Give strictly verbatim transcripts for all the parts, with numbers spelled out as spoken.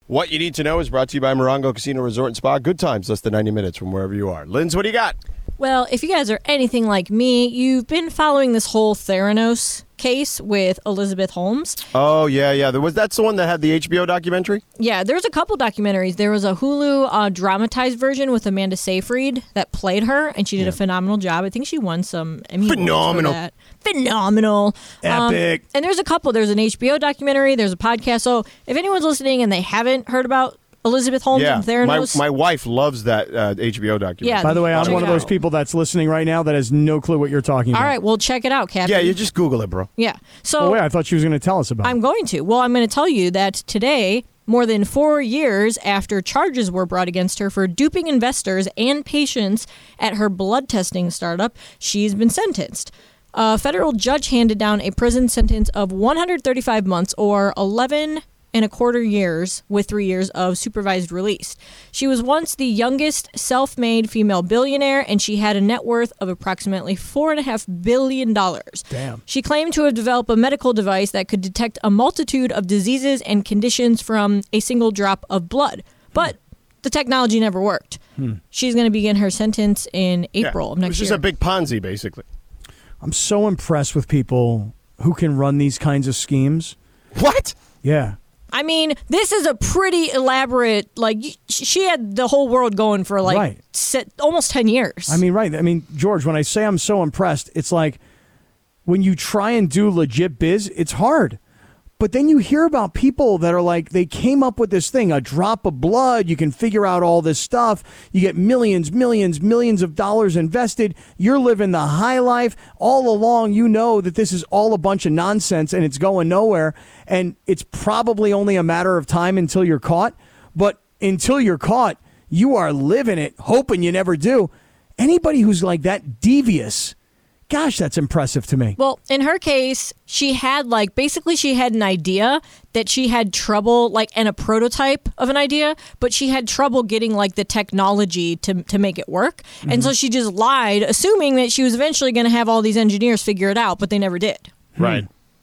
What you need to know is brought to you by Morongo Casino Resort and Spa. Good times, less than ninety minutes from wherever you are. Linz, what do you got? Well, if you guys are anything like me, you've been following this whole Theranos case with Elizabeth Holmes. Oh, yeah, yeah. There was That's the one that had the H B O documentary? Yeah, there's a couple documentaries. There was a Hulu uh, dramatized version with Amanda Seyfried that played her, and she did yeah. a phenomenal job. I think she won some Emmy Awards Phenomenal. for that. Phenomenal. Epic. Um, and there's a couple. There's an H B O documentary. There's a podcast. So if anyone's listening and they haven't heard about Elizabeth Holmes yeah, and Theranos. My, my wife loves that uh, H B O documentary. Yeah, By the way, I'm check one it of those out. people that's listening right now that has no clue what you're talking about. All right, well, check it out, Captain. Yeah, you just Google it, bro. Yeah. So Oh, wait, I thought she was going to tell us about I'm it. going to. Well, I'm going to tell you that today, more than four years after charges were brought against her for duping investors and patients at her blood testing startup, she's been sentenced. A federal judge handed down a prison sentence of one hundred thirty-five months or eleven and a quarter years with three years of supervised release. She was once the youngest self-made female billionaire, and she had a net worth of approximately four and a half billion dollars. Damn. She claimed to have developed a medical device that could detect a multitude of diseases and conditions from a single drop of blood. But the technology never worked. Hmm. She's going to begin her sentence in April yeah, of next year. It's just year. a big Ponzi, basically. I'm so impressed with people who can run these kinds of schemes. What? Yeah. I mean, this is a pretty elaborate, like, she had the whole world going for, like, right. set, almost ten years. I mean, right. I mean, George, when I say I'm so impressed, it's like when you try and do legit biz, it's hard. But then you hear about people that are like, they came up with this thing, a drop of blood. You can figure out all this stuff. You get millions, millions, millions of dollars invested. You're living the high life. All along, you know that this is all a bunch of nonsense and it's going nowhere. And it's probably only a matter of time until you're caught. But until you're caught, you are living it, hoping you never do. Anybody who's like that devious, gosh, that's impressive to me. Well, in her case, she had like basically she had an idea that she had trouble like and a prototype of an idea, but she had trouble getting like the technology to to make it work. Mm-hmm. And so she just lied, assuming that she was eventually going to have all these engineers figure it out, but they never did. Right.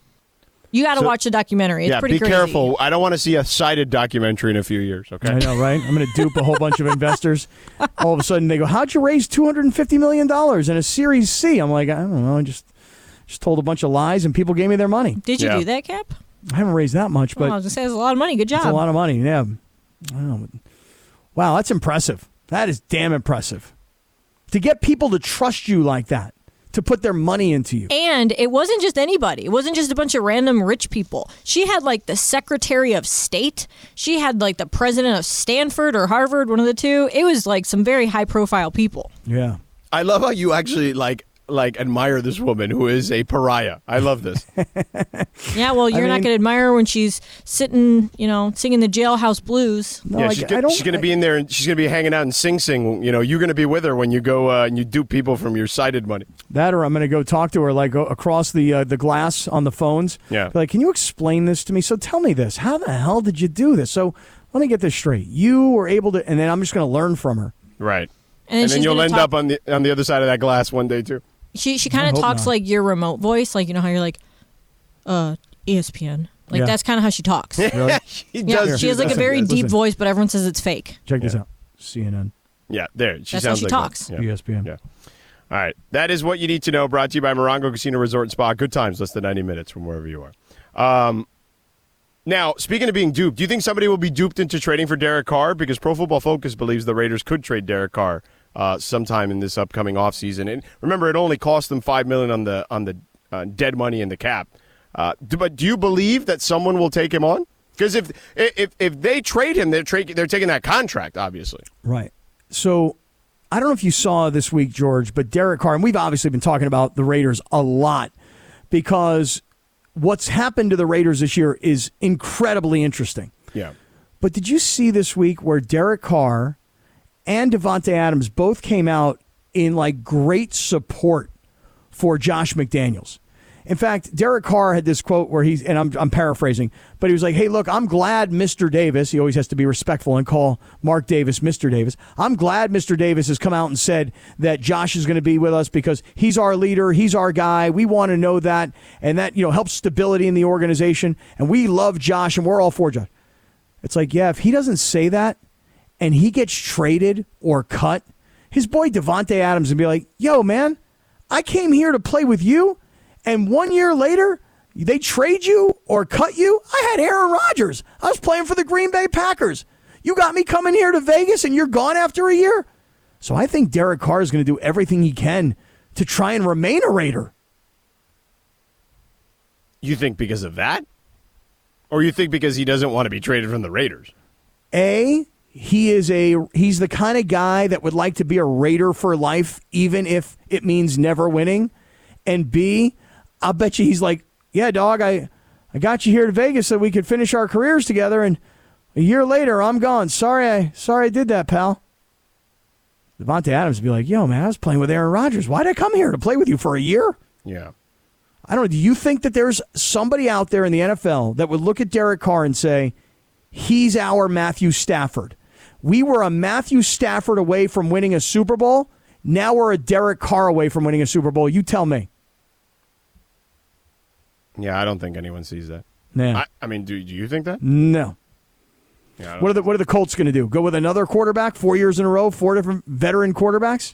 You got to So- watch the documentary. It's yeah, pretty be crazy. careful. I don't want to see a cited documentary in a few years, okay? I know, right? I'm going to dupe a whole bunch of investors. All of a sudden, they go, how'd you raise two hundred fifty million dollars in a Series C? I'm like, I don't know. I just just told a bunch of lies, and people gave me their money. Did you Yeah. do that, Cap? I haven't raised that much, but Well, I was going to say, it's a lot of money. Good job. it's a lot of money, yeah. I don't know. Wow, that's impressive. That is damn impressive. To get people to trust you like that, to put their money into you. And it wasn't just anybody. It wasn't just a bunch of random rich people. She had like the Secretary of State. She had like the president of Stanford or Harvard, one of the two. It was like some very high profile people. Yeah. I love how you actually like like admire this woman who is a pariah. I love this. Yeah, well, you're I not mean- going to admire her when she's sitting, you know, singing the Jailhouse Blues. No, yeah, like, she's, I go- don't, she's going to be in there and she's going to be hanging out and Sing Sing. You know, you're going to be with her when you go uh, and you dupe people from your cited money. That or I'm going to go talk to her like go across the uh, the glass on the phones. Yeah. Be like, can you explain this to me? So tell me this. How the hell did you do this? So let me get this straight. You were able to, and then I'm just going to learn from her. Right. And then, And then she's you'll gonna end talk, up on the on the other side of that glass one day, too. She, she kind I of hope talks not. like your remote voice. Like, you know how you're like, uh, E S P N. Like, Yeah. that's kind of how she talks. Really? she Yeah, does. she do has like a that. very Listen. deep voice, but everyone says it's fake. Check this Yeah. out. C N N, Yeah, there. She That's how sounds she like talks. That. Yeah. E S P N. Yeah. All right. That is what you need to know. Brought to you by Morongo Casino Resort and Spa. Good times, less than ninety minutes from wherever you are. Um, now, speaking of being duped, do you think somebody will be duped into trading for Derek Carr? Because Pro Football Focus believes the Raiders could trade Derek Carr uh, sometime in this upcoming offseason. And remember, it only cost them five million dollars on the on the uh, dead money in the cap. Uh, do, but do you believe that someone will take him on? Because if if if they trade him, they're tra- they're taking that contract, obviously. Right. So I don't know if you saw this week, George, but Derek Carr, and we've obviously been talking about the Raiders a lot because what's happened to the Raiders this year is incredibly interesting. Yeah. But did you see this week where Derek Carr and Devontae Adams both came out in like great support for Josh McDaniels? In fact, Derek Carr had this quote where he's, and I'm, I'm paraphrasing, but he was like, hey, look, I'm glad Mister Davis, he always has to be respectful and call Mark Davis Mister Davis. I'm glad Mister Davis has come out and said that Josh is going to be with us because he's our leader, he's our guy. We want to know that, and that, you know, helps stability in the organization. And we love Josh, and we're all for Josh. It's like, yeah, if he doesn't say that and he gets traded or cut, his boy Devontae Adams would be like, yo, man, I came here to play with you, and one year later, they trade you or cut you? I had Aaron Rodgers. I was playing for the Green Bay Packers. You got me coming here to Vegas, and you're gone after a year? So I think Derek Carr is going to do everything he can to try and remain a Raider. You think because of that? Or you think because he doesn't want to be traded from the Raiders? A, he is a he's the kind of guy that would like to be a Raider for life, even if it means never winning. And B, I'll bet you he's like, yeah, dog, I, I got you here to Vegas so we could finish our careers together, and a year later, I'm gone. Sorry I sorry I did that, pal. Devontae Adams would be like, yo, man, I was playing with Aaron Rodgers. Why'd I come here to play with you for a year? Yeah. I don't know. Do you think that there's somebody out there in the N F L that would look at Derek Carr and say, he's our Matthew Stafford? We were a Matthew Stafford away from winning a Super Bowl. Now we're a Derek Carr away from winning a Super Bowl. You tell me. Yeah, I don't think anyone sees that. Nah. I, I mean, do, do you think that? No. Yeah, What are the What are the Colts going to do? Go with another quarterback four years in a row, four different veteran quarterbacks?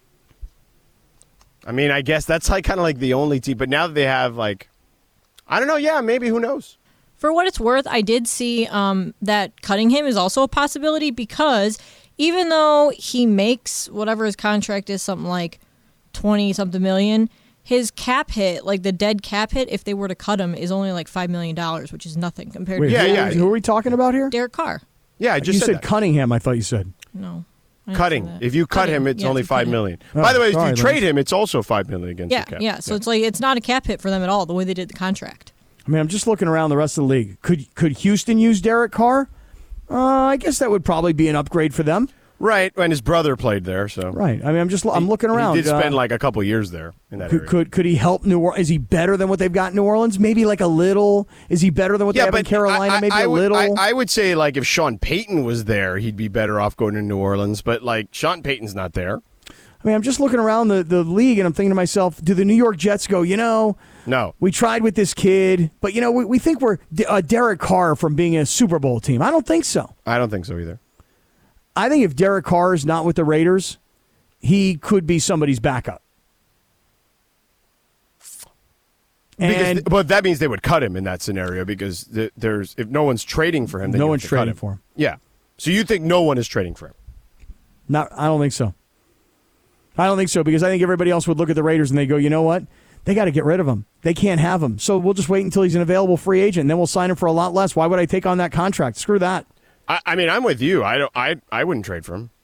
I mean, I guess that's like kind of like the only team. But now that they have like, I don't know. Yeah, maybe. Who knows? For what it's worth, I did see um, that cutting him is also a possibility because even though he makes whatever his contract is, something like twenty something million, his cap hit, like the dead cap hit, if they were to cut him, is only like five million dollars, which is nothing compared Wait, to Yeah, who, yeah. Who are we talking about here? Derek Carr. Yeah, I just you said, said that. Cunningham, I thought you said. No. I didn't Cutting. say that. If you cut Cutting. him, it's Yeah, only if you five cut him. million. Oh, By the way, if sorry, you trade Lance. him, it's also five million against Yeah, the cap. yeah. So it's like it's not a cap hit for them at all, the way they did the contract. I mean, I'm just looking around the rest of the league. Could could Houston use Derek Carr? Uh, I guess that would probably be an upgrade for them. Right, and his brother played there, so Right. I mean, I'm just I'm looking around. He did spend Uh, like a couple years there in that could, area. could could he help New Orleans? Is he better than what they've got in New Orleans? Maybe like a little. Is he better than what they have in Carolina? I, I, Maybe I a would, little. I, I would say like if Sean Payton was there, he'd be better off going to New Orleans. But like Sean Payton's not there. I mean, I'm just looking around the, the league and I'm thinking to myself, do the New York Jets go, you know, No. we tried with this kid, but, you know, we, we think we're uh, Derek Carr from being a Super Bowl team. I don't think so. I don't think so either. I think if Derek Carr is not with the Raiders, he could be somebody's backup. Because, And but that means they would cut him in that scenario because th- there's if no one's trading for him, then No you have one's to cut trading him. for him. Yeah. So you think no one is trading for him? not, I don't think so. I don't think so because I think everybody else would look at the Raiders and they go, you know what? They got to get rid of him. They can't have him. So we'll just wait until he's an available free agent, and then we'll sign him for a lot less. Why would I take on that contract? Screw that. I, I mean, I'm with you. I don't. I I wouldn't trade for him.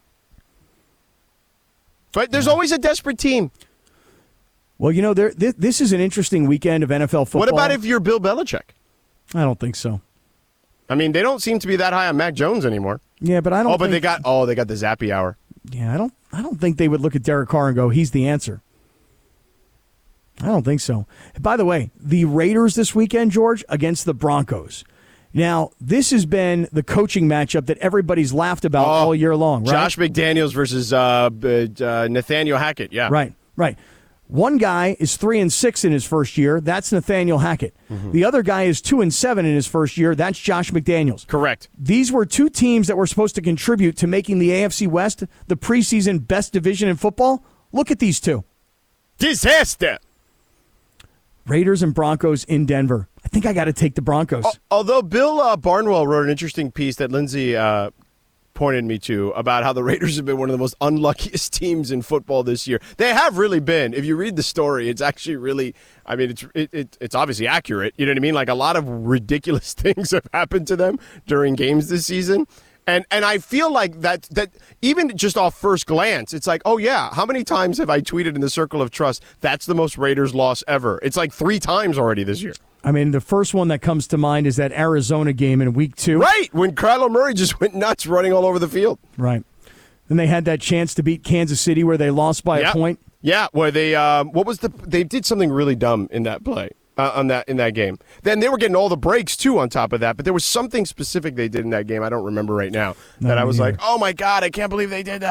But there's always a desperate team. Well, you know, there, this, this is an interesting weekend of N F L football. What about if you're Bill Belichick? I don't think so. I mean, they don't seem to be that high on Mac Jones anymore. Yeah, but I don't Oh, but think, they got oh, they got the Zappy hour. Yeah, I don't I don't think they would look at Derek Carr and go, he's the answer. I don't think so. By the way, the Raiders this weekend, George, against the Broncos. Now, this has been the coaching matchup that everybody's laughed about Oh, all year long, right? Josh McDaniels versus uh, uh, Nathaniel Hackett. Yeah. Right, right. One guy is three and six in his first year. That's Nathaniel Hackett. Mm-hmm. The other guy is two and seven in his first year. That's Josh McDaniels. Correct. These were two teams that were supposed to contribute to making the A F C West the preseason best division in football. Look at these two. Disaster. Raiders and Broncos in Denver. I think I got to take the Broncos. Al- Although Bill uh, Barnwell wrote an interesting piece that Lindsay uh, pointed me to about how the Raiders have been one of the most unluckiest teams in football this year. They have really been. If you read the story, it's actually really, I mean, it's it, it, it's obviously accurate. You know what I mean? Like a lot of ridiculous things have happened to them during games this season. And and I feel like that that even just off first glance, it's like, oh yeah, how many times have I tweeted in the Circle of Trust, that's the most Raiders loss ever? It's like three times already this year. I mean, the first one that comes to mind is that Arizona game in week two. Right, when Kyler Murray just went nuts running all over the field. Right. Then they had that chance to beat Kansas City where they lost by Yeah. a point. Yeah, where they um, what was the they did something really dumb in that play. Uh, on that in that game. Then they were getting all the breaks too on top of that, but there was something specific they did in that game I don't remember right now that No, I was me like, "Oh my god, I can't believe they did that."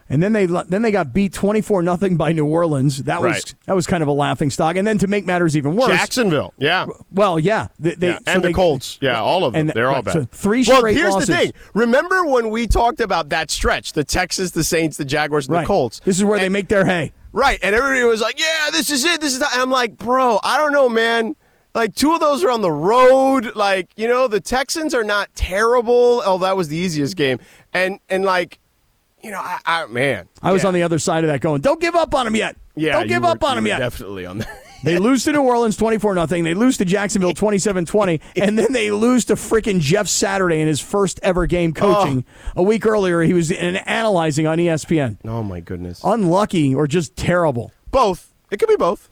And then they then they got beat twenty-four nothing by New Orleans. That was Right. that was kind of a laughing stock. And then to make matters even worse, Jacksonville, yeah. well, yeah, they, they, Yeah, so and they- the Colts. Yeah, all of them. and- They're all right, bad. so three well, straight here's losses. the thing. Remember when we talked about that stretch, the Texans, the Saints, the Jaguars, and Right. the Colts? This is where they And- make their hay. Right, and everybody was like, yeah, this is it. This is the, and I'm like, bro, I don't know, man. Like, two of those are on the road. Like, you know, the Texans are not terrible. Oh, that was the easiest game. And, and like, you know, I, I man. I was yeah. on the other side of that going, don't give up on them yet. Yeah, don't you give were- up on you them were yet. Definitely on that. They lose to New Orleans twenty-four nothing. They lose to Jacksonville twenty-seven twenty. And then they lose to freaking Jeff Saturday in his first ever game coaching. Oh. A week earlier, he was in analyzing on E S P N. Oh, my goodness. Unlucky or just terrible. Both. It could be both.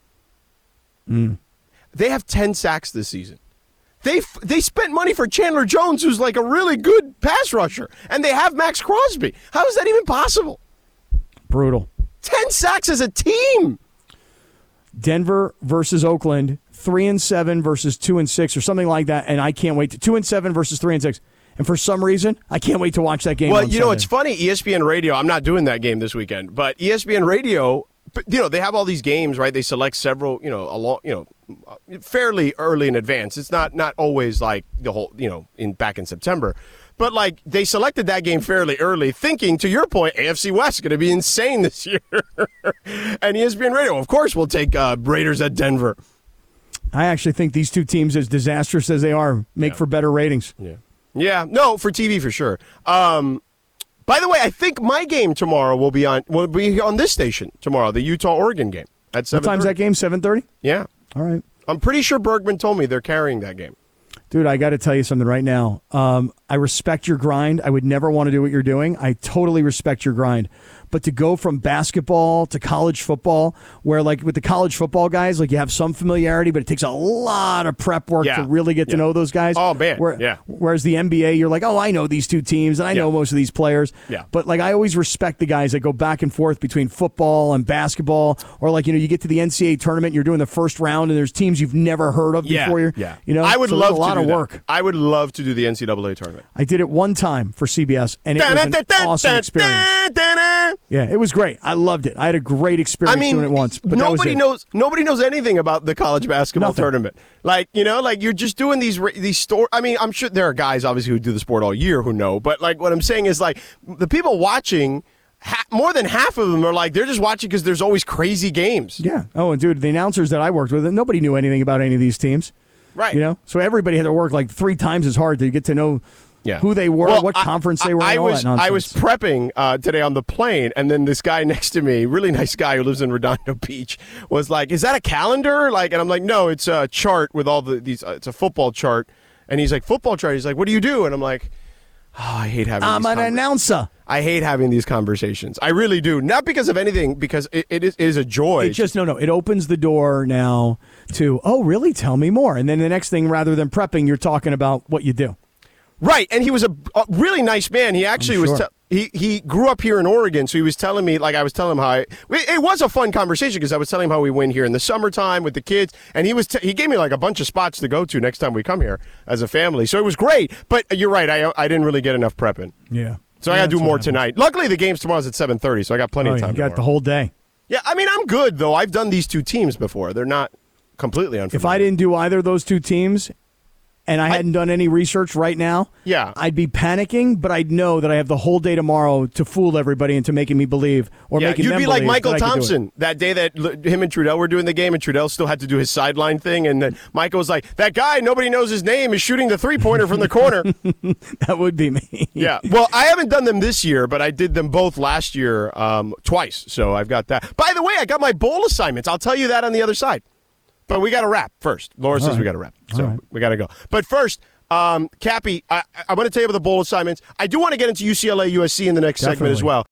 Mm. They have ten sacks this season. They f- they spent money for Chandler Jones, who's like a really good pass rusher, and they have Max Crosby. How is that even possible? Brutal. Ten sacks as a team. Denver versus Oakland, three and seven versus two and six, or something like that. And I can't wait to two and seven versus three and six. And for some reason, I can't wait to watch that game. Well, on you know, Sunday. it's funny. E S P N Radio. I'm not doing that game this weekend, but E S P N Radio. But, you know, they have all these games, right? They select several, you know, a long, you know, fairly early in advance. It's not not always like the whole, you know, in back in September. But, like, they selected that game fairly early, thinking, to your point, A F C West is going to be insane this year. And E S P N Radio, of course, will take uh, Raiders at Denver. I actually think these two teams, as disastrous as they are, make Yeah. for better ratings. Yeah. Yeah. No, for T V for sure. Um, by the way, I think my game tomorrow will be on will be on this station tomorrow, the Utah-Oregon game at What seven. time's that game? seven thirty? Yeah. All right. I'm pretty sure Bergman told me they're carrying that game. Dude, I got to tell you something right now. Um, I respect your grind. I would never want to do what you're doing. I totally respect your grind. But to go from basketball to college football, where like with the college football guys, like you have some familiarity, but it takes a lot of prep work Yeah. to really get to Yeah. know those guys. Oh, man. Where- Yeah. Whereas the N B A, you're like, oh, I know these two teams and I know Yeah. most of these players. Yeah. But like I always respect the guys that go back and forth between football and basketball, or like, you know, you get to the N C double A tournament, you're doing the first round and there's teams you've never heard of Yeah. before you're, yeah. you know, I would so there's love a lot to do of that. work. I would love to do the N C double A tournament. I did it one time for C B S, and it was an awesome experience. Yeah, it was great. I loved it. I had a great experience I mean, doing it once. But that was nobody it. knows. Nobody knows anything about the college basketball Nothing. tournament. Like you know, like you're just doing these ra- these store. I mean, I'm sure there are guys obviously who do the sport all year who know. But like what I'm saying is like the people watching. Ha- more than half of them are like they're just watching because there's always crazy games. Yeah. Oh, and dude, the announcers that I worked with, nobody knew anything about any of these teams. Right. You know, so everybody had to work like three times as hard to get to know Yeah. who they were, Well, what I- conference they were, I, and all was that nonsense. I was prepping uh, today on the plane, and then this guy next to me, really nice guy who lives in Redondo Beach, was like, "Is that a calendar?" Like, and I'm like, "No, it's a chart with all the these. Uh, it's a football chart." And he's like, "Football chart." He's like, "What do you do?" And I'm like, "Oh, I hate having. I'm these an conver- announcer. I hate having these conversations. I really do. Not because of anything, because it, it, is, it is a joy. It just no, no. It opens the door now to, oh, really? Tell me more. And then the next thing, rather than prepping, you're talking about what you do. Right, and he was a, a really nice man. He actually I'm was. sure. Te- he he grew up here in Oregon, so he was telling me, like I was telling him how I, it was a fun conversation because I was telling him how we win here in the summertime with the kids, and he was t- he gave me like a bunch of spots to go to next time we come here as a family. So it was great. But you're right, I I didn't really get enough prepping. Yeah. So I got to do more tonight. Luckily, the game's tomorrow's at seven thirty, so I got plenty Oh, of yeah, time. you got tomorrow. the whole day. Yeah, I mean I'm good though. I've done these two teams before. They're not completely unfamiliar. If I didn't do either of those two teams, and I, hadn't done any research right now, Yeah. I'd be panicking, but I'd know that I have the whole day tomorrow to fool everybody into making me believe or Yeah, making you'd them be like believe Michael that I could do it. Thompson that day that l- him and Trudell were doing the game, and Trudell still had to do his sideline thing, and then Michael was like, "That guy, nobody knows his name, is shooting the three pointer from the corner." That would be me. Yeah. Well, I haven't done them this year, but I did them both last year, um, twice. So I've got that. By the way, I got my bowl assignments. I'll tell you that on the other side. But we got to wrap first. Laura says right. we got to wrap, so All right. we got to go. But first. Um, Cappy, I, I want to tell you about the bowl assignments. I do want to get into U C L A U S C in the next segment as Definitely. well.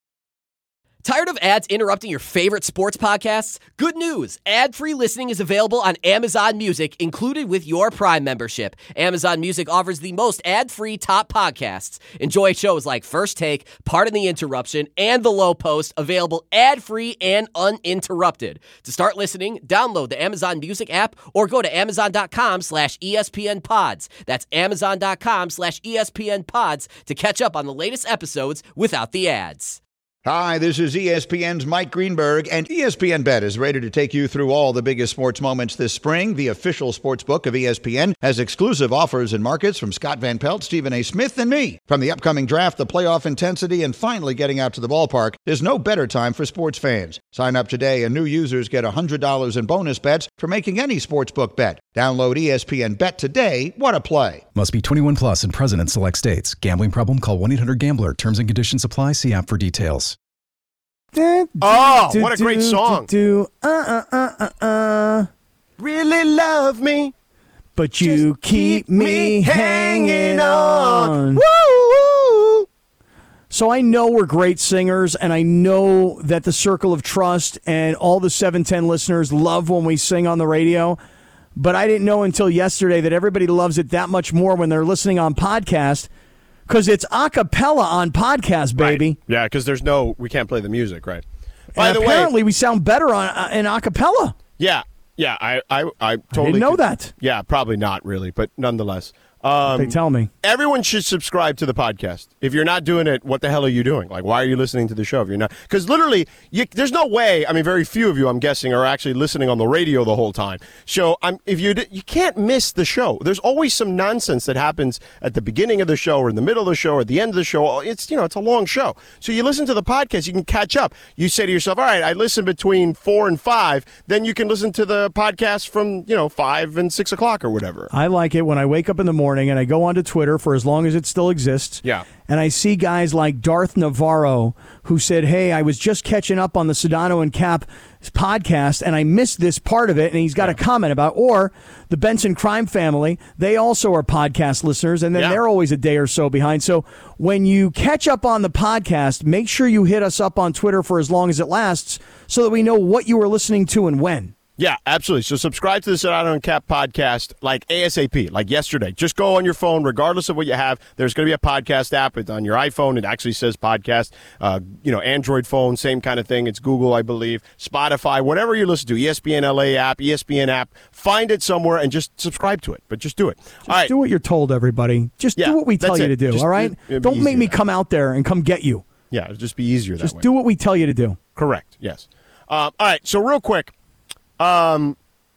Tired of ads interrupting your favorite sports podcasts? Good news. Ad-free listening is available on Amazon Music, included with your Prime membership. Amazon Music offers the most ad-free top podcasts. Enjoy shows like First Take, Pardon the Interruption, and The Low Post, available ad-free and uninterrupted. To start listening, download the Amazon Music app or go to amazon.com slash ESPN pods. That's amazon.com slash ESPN pods to catch up on the latest episodes without the ads. Hi, this is E S P N's Mike Greenberg, and E S P N Bet is ready to take you through all the biggest sports moments this spring. The official sports book of E S P N has exclusive offers and markets from Scott Van Pelt, Stephen A. Smith, and me. From the upcoming draft, the playoff intensity, and finally getting out to the ballpark, there's no better time for sports fans. Sign up today, and new users get one hundred dollars in bonus bets for making any sportsbook bet. Download E S P N Bet today. What a play. Must be twenty-one plus and present in select states. Gambling problem? Call one eight hundred gambler. Terms and conditions apply. See app for details. Oh, what a great song. Do, uh, uh, uh, uh, uh. Really love me. But you keep me hanging on. Woo, woo. So I know we're great singers, and I know that the Circle of Trust and all the seven ten listeners love when we sing on the radio, but I didn't know until yesterday that everybody loves it that much more when they're listening on podcast, because it's a cappella on podcast, baby. Right. Yeah, because there's no, we can't play the music, right? By And the apparently way, we sound better on uh, in a cappella. yeah, yeah, I, I, I totally I didn't know could- that. Yeah, probably not really, but nonetheless. Um, They tell me. Everyone should subscribe to the podcast. If you're not doing it, what the hell are you doing? Like, why are you listening to the show if you're not? Because literally, you, there's no way. I mean, very few of you, I'm guessing, are actually listening on the radio the whole time. So, I'm, if you you can't miss the show. There's always some nonsense that happens at the beginning of the show, or in the middle of the show, or at the end of the show. It's you know, it's a long show. So you listen to the podcast, you can catch up. You say to yourself, all right, I listen between four and five. Then you can listen to the podcast from you know five and six o'clock or whatever. I like it when I wake up in the morning and I go onto Twitter for as long as it still exists. Yeah. And I see guys like Darth Navarro who said, hey, I was just catching up on the Sedano and Cap podcast and I missed this part of it. And he's got a comment about, or the Benson crime family, they also are podcast listeners. And then Yeah. they're always a day or so behind. So when you catch up on the podcast, make sure you hit us up on Twitter for as long as it lasts so that we know what you were listening to and when. Yeah, absolutely. So subscribe to the Sedano and Cap podcast like ASAP, like yesterday. Just go on your phone, regardless of what you have. There's going to be a podcast app. It's on your iPhone. It actually says podcast. Uh, you know, Android phone, same kind of thing. It's Google, I believe. Spotify, whatever you listen to. E S P N L A app, E S P N app. Find it somewhere and just subscribe to it. But just do it. Just all right. do what you're told, everybody. Just Yeah, do what we tell that's you it. to do, Just- all right? it- it'd be Don't make easier me that come out there and come get you. Yeah, it'll just be easier Just that way. do what we tell you to do. Correct. Yes. Um, all right. So real quick. Um,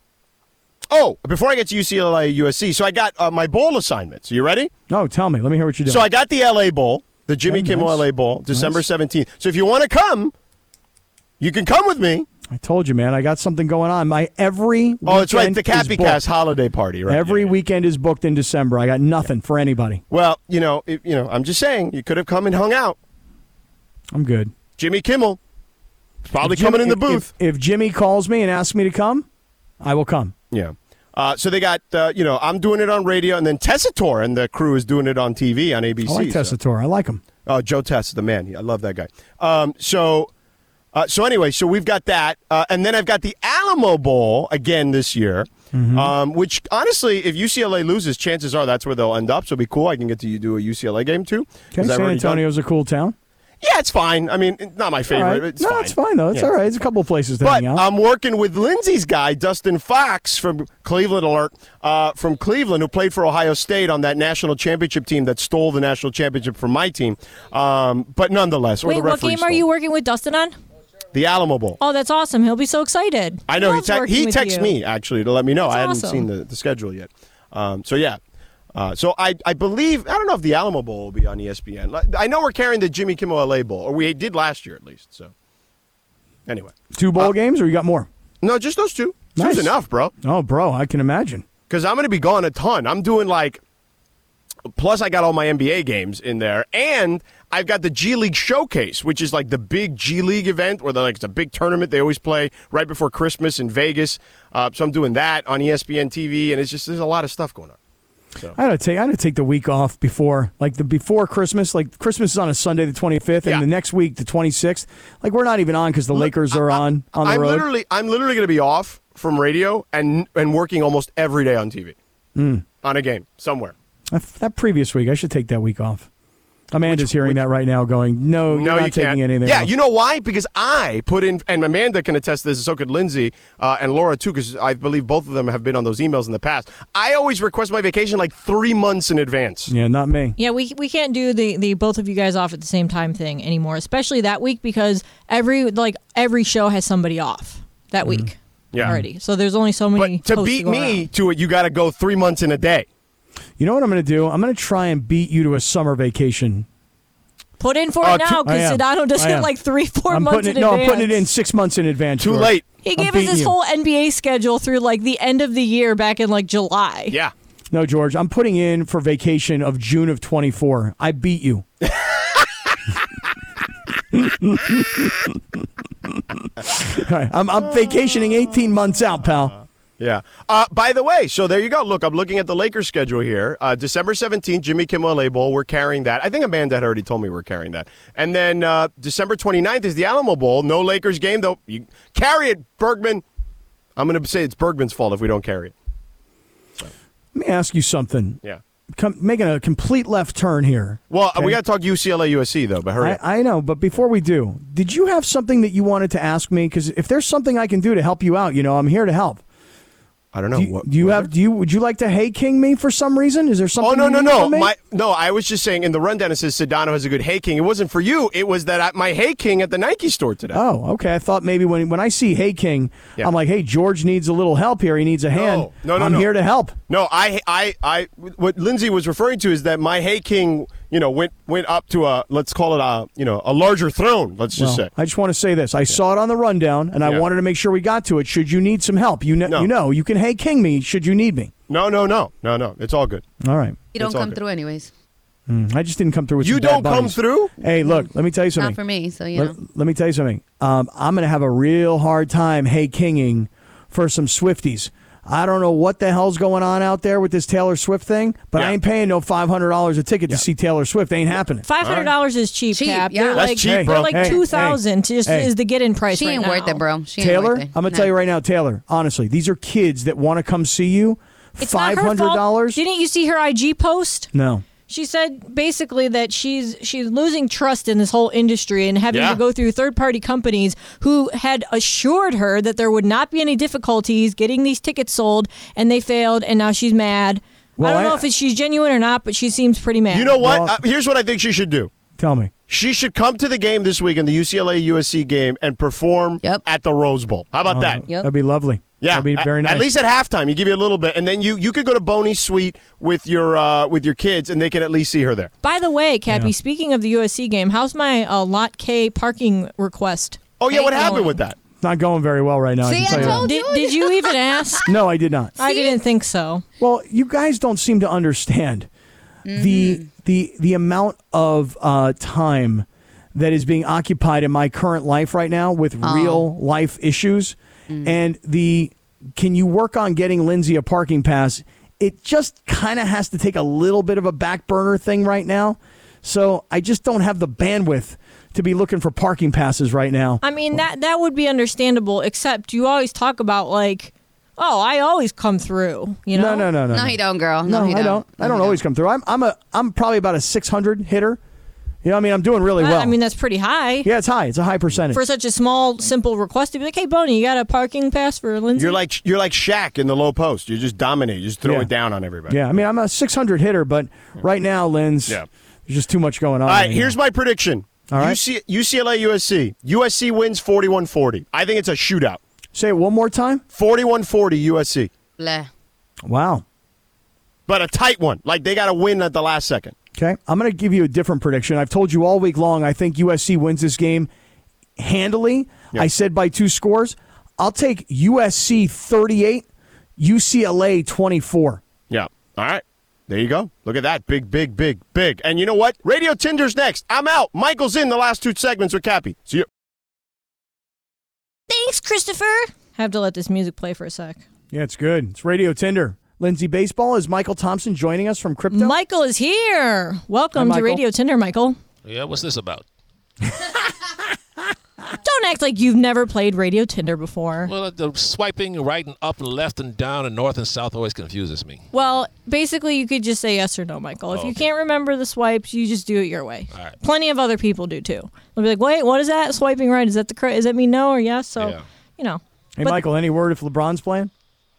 oh, before I get to U C L A, U S C, so I got uh, my bowl assignments. You ready? No, tell me. Let me hear what you're doing. So I got the L A Bowl, the Jimmy Okay, Kimmel nice. L A Bowl, December Nice. seventeenth. So if you want to come, you can come with me. I told you, man. I got something going on. My every Oh, it's right, weekend the is Cappy booked. Cast holiday party, right? Every Yeah, yeah. weekend is booked in December. I got nothing for anybody. Well, you know, if, you know, I'm just saying, you could have come and hung out. I'm good. Jimmy Kimmel, probably If Jimmy- coming in the if- booth. If, if Jimmy calls me and asks me to come, I will come. Yeah. Uh, so they got, uh, you know, I'm doing it on radio, and then Tessitore and the crew is doing it on T V on A B C. I like so- Tessitore. I like him. Oh, Joe Tess, the man. I love that guy. Um, so, uh, so anyway, so we've got that, uh, and then I've got the Alamo Bowl again this year. Mm-hmm. Um, which honestly, if U C L A loses, chances are that's where they'll end up. So it'll be cool. I can get to you do a U C L A game too. Okay, 'Cause I've San already done- Antonio's a cool town. Yeah, it's fine. I mean, it's not my All favorite. right. It's no, fine. it's fine though. It's Yeah. all right. It's a couple of places to But hang out. I'm working with Lindsay's guy, Dustin Fox from Cleveland Alert, uh, from Cleveland, who played for Ohio State on that national championship team that stole the national championship from my team. Um, but nonetheless, or Wait, the what referee game are stole. you working with Dustin on? The Alamo Bowl. Oh, that's awesome. He'll be so excited. I know he loves te- working he with texted you. me actually to let me know. That's I hadn't awesome. seen the, the schedule yet. Um, so yeah. Uh, so I, I believe I don't know if the Alamo Bowl will be on E S P N. Like, I know we're carrying the Jimmy Kimmel L A Bowl, or we did last year at least. So anyway, Two bowl games, or you got more? no, just those two. Nice. Two's enough, bro. Oh, bro, I can imagine. Because I'm going to be gone a ton. I'm doing like, plus I got all my N B A games in there, and I've got the G League Showcase, which is like the big G League event where they're like it's a big tournament they always play right before Christmas in Vegas. Uh, so I'm doing that on E S P N T V, and it's just there's a lot of stuff going on. I had to take I had to take the week off before, like the before Christmas. Like Christmas is on a Sunday, the twenty-fifth, Yeah. and the next week, the twenty-sixth. Like we're not even on because the Lakers are on on the I'm road. literally I'm literally going to be off from radio and and working almost every day on T V Hmm. on a game somewhere. That, that previous week, I should take that week off. Amanda's Which- hearing which- that right now going, no, you're No, not you taking can't. anything Yeah, else. you know why? Because I put in, and Amanda can attest to this, and so could Lindsay uh, and Laura too, because I believe both of them have been on those emails in the past. I always request my vacation like three months in advance. Yeah, not me. Yeah, we we can't do the, the both of you guys off at the same time thing anymore, especially that week because every like every show has somebody off that week Yeah. already. So there's only so many. But to hosts beat go me around. to it, you got to go three months in a day. You know what I'm going to do? I'm going to try and beat you to a summer vacation. Put in for Uh, it now too- I because am. Sedano does I it am. like three, four I'm months putting it, in no, advance. I'm putting it in six months in advance. Too George. late. He I'm gave us beating his you. whole N B A schedule through like the end of the year back in like July. Yeah. No, George, I'm putting in for vacation of June of twenty-four. I beat you. All right, I'm, I'm vacationing eighteen months out, pal. Yeah. Uh, by the way, so there you go. Look, I'm looking at the Lakers schedule here. Uh, December seventeenth, Jimmy Kimmel L A Bowl. We're carrying that. I think Amanda had already told me we're carrying that. And then uh, December twenty-ninth is the Alamo Bowl. No Lakers game, though. You carry it, Bergman. I'm going to say it's Bergman's fault if we don't carry it. Let me ask you something. Yeah. Come, making a complete left turn here. Well, Okay. we got to talk U C L A U S C, though, but hurry up. I, I know, but before we do, did you have something that you wanted to ask me? Because if there's something I can do to help you out, you know, I'm here to help. I don't know. Do you, What- do you what- have? Do you? Would you like to hey king me for some reason? Is there something? Oh, no, you no, need no. from me? My, no, I was just saying in the rundown it says Sedano has a good Hey King. It wasn't for you. It was that I, my Hey King at the Nike store today. Oh, okay. I thought maybe when when I see Hey King, Yeah. I'm like, hey, George needs a little help here. He needs a hand. no, no, I'm no. here to help. No, I, I, I. What Lindsay was referring to is that my Hey King, you know, went went up to a, let's call it a, you know, a larger throne. Let's just Well, say. I just want to say this. I saw it on the rundown, and I Yeah. wanted to make sure we got to it. Should you need some help, you know, No. you know, you can Hey King me. Should you need me? No, no, no, no, no. It's all good. All right. You don't It's all come good. through anyways. I just didn't come through with You some bad don't come buddies. through? Hey, look. Let me tell you something. Not for me, so you Let, know. let me tell you something. Um, I'm going to have a real hard time hey kinging for some Swifties. I don't know what the hell's going on out there with this Taylor Swift thing, but Yeah. I ain't paying no five hundred dollars a ticket to see Taylor Swift. Ain't happening. Five hundred dollars is cheap, Cheap, Cap. yeah. They're That's like, cheap, they're bro. like Hey, two thousand. Just hey. is the get in price. She right ain't now. worth it, bro. She ain't Taylor, worth it. I'm going to No. tell you right now, Taylor, honestly, these are kids that want to come see you. It's not five her hundred fault. dollars? Didn't you see her I G post? No. She said basically that she's she's losing trust in this whole industry and having Yeah. to go through third party companies who had assured her that there would not be any difficulties getting these tickets sold, and they failed, and now she's mad. Well, I don't I- know if it's, she's genuine or not, but she seems pretty mad. You know what? Well- uh, here's what I think she should do. Tell me. She should come to the game this week in the U C L A U S C game and perform Yep. at the Rose Bowl. How about that? Yep. That'd be lovely. Yeah, That'd be at- very nice. At least at halftime, you give you a little bit, and then you, you could go to Boney's Suite with your uh, with your kids, and they can at least see her there. By the way, Cappy, Yeah. speaking of the U S C game, how's my uh, Lot K parking request? Oh yeah, what Hey, happened going? with that? It's not going very well right now. See, I, can I tell told you you. Did, did you even ask? that. No, I did not. I didn't think so. Well, you guys don't seem to understand the the the amount of uh, time that is being occupied in my current life right now with real life issues, and the can you work on getting Lindsay a parking pass? It just kind of has to take a little bit of a back burner thing right now. So I just don't have the bandwidth to be looking for parking passes right now. I mean, that that would be understandable, except you always talk about, like, oh, I always come through, you know? No, no, no, no. No, you don't, girl. No, No, you I don't. don't. I No, don't you always come through. I'm I'm a I'm probably about a six hundred hitter. You know, what I mean, I'm doing really I- well. I mean, that's pretty high. yeah, it's high. It's a high percentage. For such a small, simple request to be like, hey, Boney, you got a parking pass for Lindsay? You're like you're like Shaq in the low post. You just dominate. You just throw Yeah. it down on everybody. yeah, I mean, I'm a six hundred hitter, but right now, Linz, Yeah. there's just too much going on. All right, right here's now. my prediction. All right. U C, U C L A U S C. U S C wins forty-one forty. I think it's a shootout. Say it one more time. forty-one forty U S C. Bleh. Wow. But a tight one. Like they got to win at the last second. Okay, I'm going to give you a different prediction. I've told you all week long. I think U S C wins this game handily. Yeah. I said by two scores. I'll take U S C thirty-eight, U C L A twenty-four. Yeah. All right. There you go. Look at that. Big, big, big, big. And you know what? Radio Tinder's next. I'm out. Michael's in the last two segments with Cappy. See you. Thanks, Christopher. Have to let this music play for a sec. Yeah, it's good. It's Radio Tinder. Lindsay Baseball is Michael Thompson joining us from Crypto. Michael is here. Welcome Hi, to Michael. Radio Tinder, Michael. Yeah, what's this about? Don't act like you've never played Radio Tinder before. Well, the swiping right and up and left and down and north and south always confuses me. Well, basically, you could just say yes or no, Michael. If Oh, you okay. can't remember the swipes, you just do it your way. All right. Plenty of other people do too. They'll be like, "Wait, what is that? Swiping right? Is that the correct? Does that mean no or yes?" So, Yeah. you know. Hey, But- Michael, any word if LeBron's playing?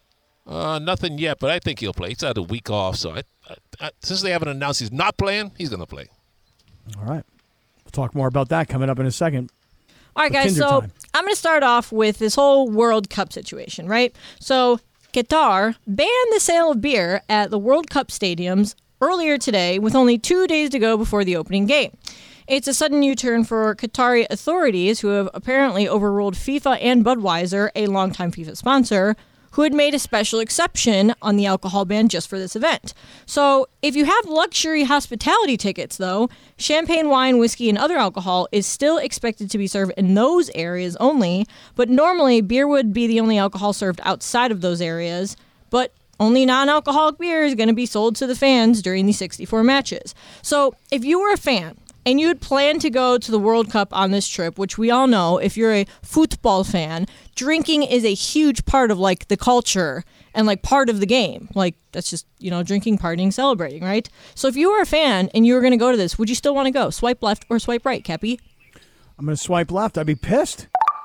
Uh, nothing yet, but I think he'll play. He's had a week off, so I, I, I, since they haven't announced he's not playing, he's going to play. All right. We'll talk more about that coming up in a second. All right, But guys, Tinder so time. I'm going to start off with this whole World Cup situation, right? So Qatar banned the sale of beer at the World Cup stadiums earlier today with only two days to go before the opening game. It's a sudden U-turn for Qatari authorities who have apparently overruled FIFA and Budweiser, a longtime FIFA sponsor, who had made a special exception on the alcohol ban just for this event. So if you have luxury hospitality tickets, though, champagne, wine, whiskey, and other alcohol is still expected to be served in those areas only, but normally beer would be the only alcohol served outside of those areas, but only non-alcoholic beer is going to be sold to the fans during the sixty-four matches. So if you were a fan and you had planned to go to the World Cup on this trip, which we all know, if you're a football fan, drinking is a huge part of, like, the culture and, like, part of the game. Like, that's just, you know, drinking, partying, celebrating, right? So if you were a fan and you were going to go to this, would you still want to go? Swipe left or swipe right, Cappy? I'm going to swipe left. I'd be pissed.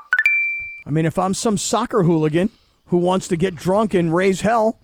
I mean, if I'm some soccer hooligan who wants to get drunk and raise hell,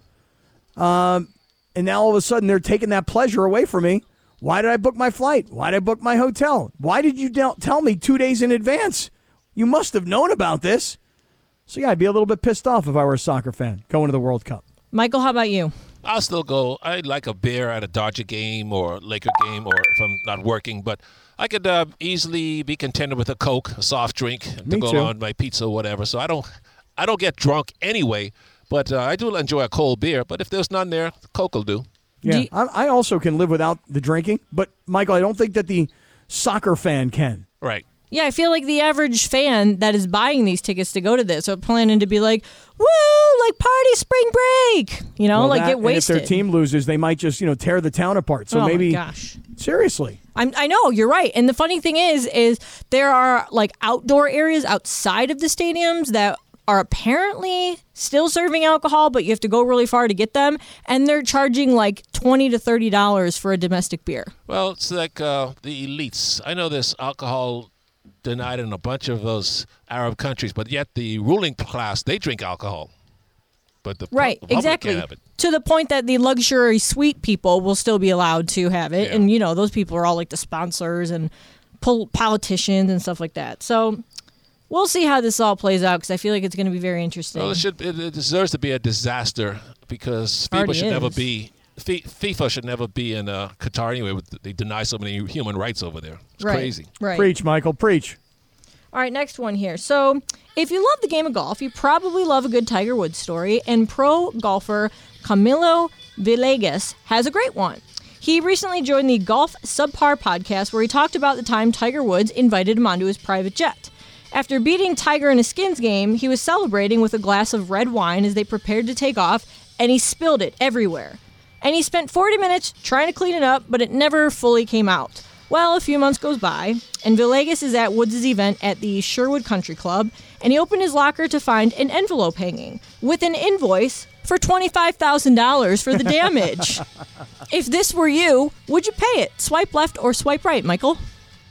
um, and now all of a sudden they're taking that pleasure away from me, why did I book my flight? Why did I book my hotel? Why did you del- tell me two days in advance? You must have known about this. So, yeah, I'd be a little bit pissed off if I were a soccer fan going to the World Cup. Michael, how about you? I'll still go. I'd like a beer at a Dodger game or Laker game, or if I'm not working. But I could uh, easily be contented with a Coke, a soft drink, to Me go too. on my pizza or whatever. So I don't, I don't get drunk anyway. But uh, I do enjoy a cold beer. But if there's none there, Coke will do. Yeah, Do you- I, I also can live without the drinking. But, Michael, I don't think that the soccer fan can. Right. Yeah, I feel like the average fan that is buying these tickets to go to this are planning to be like, woo, like party spring break, you know, Well, like that, get and wasted. if their team loses, they might just, you know, tear the town apart. So oh maybe, my gosh. seriously. I'm, I know, you're right. And the funny thing is, is there are like outdoor areas outside of the stadiums that are apparently still serving alcohol, but you have to go really far to get them. And they're charging like twenty to thirty dollars for a domestic beer. Well, it's like uh, the elites. I know there's alcohol denied in a bunch of those Arab countries, but yet the ruling class, they drink alcohol. But the pu- Right, the public exactly. can't have it. To the point that the luxury suite people will still be allowed to have it. Yeah. And, you know, those people are all like the sponsors and pol- politicians and stuff like that. So we'll see how this all plays out because I feel like it's going to be very interesting. Well, it should. It, it deserves to be a disaster because Already FIFA should never is. be. Fi- FIFA should never be in uh, Qatar anyway. with- They deny so many human rights over there. It's right, crazy. Right. Preach, Michael, preach. All right, next one here. So, if you love the game of golf, you probably love a good Tiger Woods story, and pro golfer Camilo Villegas has a great one. He recently joined the Golf Subpar podcast where he talked about the time Tiger Woods invited him onto his private jet. After beating Tiger in a skins game, he was celebrating with a glass of red wine as they prepared to take off, and he spilled it everywhere. And he spent forty minutes trying to clean it up, but it never fully came out. Well, a few months goes by, and Villegas is at Woods' event at the Sherwood Country Club, and he opened his locker to find an envelope hanging with an invoice for twenty-five thousand dollars for the damage. If this were you, would you pay it? Swipe left or swipe right, Michael?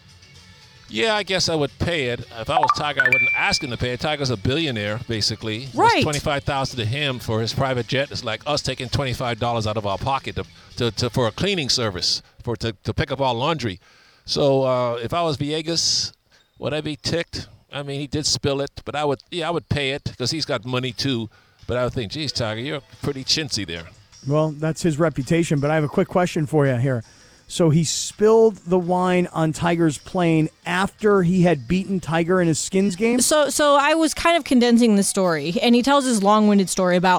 Yeah, I guess I would pay it. If I was Tiger, I wouldn't ask him to pay it. Tiger's a billionaire, basically. Right. Twenty-five thousand to him for his private jet is like us taking twenty-five dollars out of our pocket to, to, to for a cleaning service for to, to pick up our laundry. So uh, if I was Villegas, would I be ticked? I mean, he did spill it, but I would, yeah, I would pay it because he's got money too. But I would think, geez, Tiger, you're pretty chintzy there. Well, that's his reputation, but I have a quick question for you here. So he spilled the wine on Tiger's plane after he had beaten Tiger in his skins game? So, so I was kind of condensing the story, and he tells his long-winded story about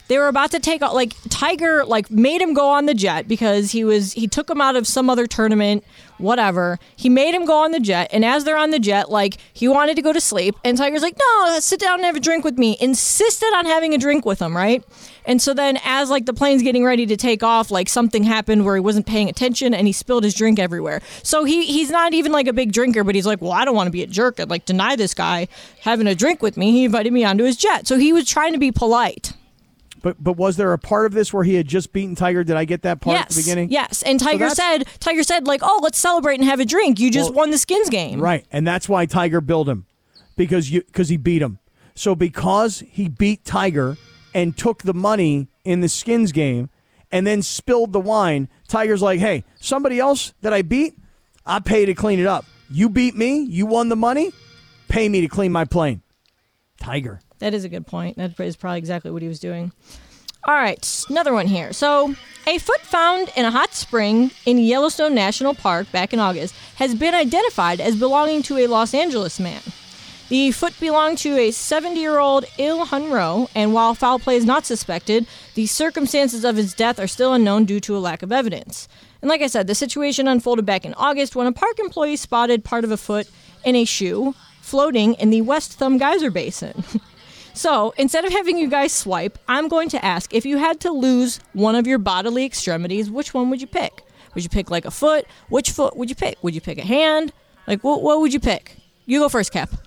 They were about to take out, like, Tiger, like, made him go on the jet because he was, he took him out of some other tournament, whatever. He made him go on the jet, and as they're on the jet, like, he wanted to go to sleep, and Tiger's like, no, sit down and have a drink with me. Insisted on having a drink with him, right? And so then as, like, the plane's getting ready to take off, like, something happened where he wasn't paying attention, and he spilled his drink everywhere. So he he's not even, like, a big drinker, but he's like, well, I don't want to be a jerk and, like, deny this guy having a drink with me. He invited me onto his jet. So he was trying to be polite. But but was there a part of this where he had just beaten Tiger? Did I get that part yes, at the beginning? Yes, and Tiger So said, Tiger said, like, oh, let's celebrate and have a drink. You just Well, won the Skins game. Right, and that's why Tiger billed him, because you because he beat him. So because he beat Tiger and took the money in the Skins game and then spilled the wine, Tiger's like, hey, somebody else that I beat, I pay to clean it up. You beat me, you won the money, pay me to clean my plane. Tiger. That is a good point. That is probably exactly what he was doing. All right, another one here. So, a foot found in a hot spring in Yellowstone National Park back in August has been identified as belonging to a Los Angeles man. The foot belonged to a seventy-year-old Il Hunro, and while foul play is not suspected, the circumstances of his death are still unknown due to a lack of evidence. And like I said, the situation unfolded back in August when a park employee spotted part of a foot in a shoe floating in the West Thumb Geyser Basin. So, instead of having you guys swipe, I'm going to ask, if you had to lose one of your bodily extremities, which one would you pick? Would you pick, like, a foot? Which foot would you pick? Would you pick a hand? Like, what, what would you pick? You go first, Cap.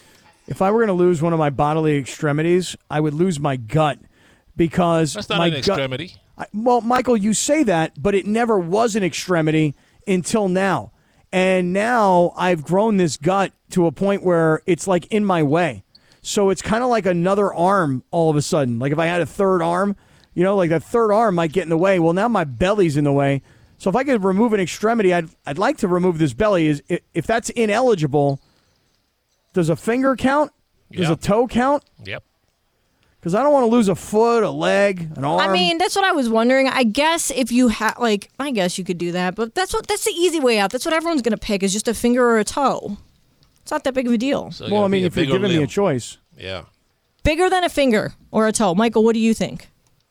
If I were going to lose one of my bodily extremities, I would lose my gut because That's not my an gut, extremity. I, well, Michael, you say that, but it never was an extremity until now. And now I've grown this gut to a point where it's like in my way. So it's kind of like another arm all of a sudden. Like if I had a third arm, you know, like that third arm might get in the way. Well, now my belly's in the way. So if I could remove an extremity, I'd I'd like to remove this belly. Is if that's ineligible, does a finger count? Does Yep. a toe count? Yep. Because I don't want to lose a foot, a leg, an arm. I mean, that's what I was wondering. I guess if you had, like, I guess you could do that, but that's what that's the easy way out. That's what everyone's going to pick is just a finger or a toe. It's not that big of a deal. So well, I mean, if you're bigger giving me a limb. choice. Yeah. Bigger than a finger or a toe. Michael, what do you think?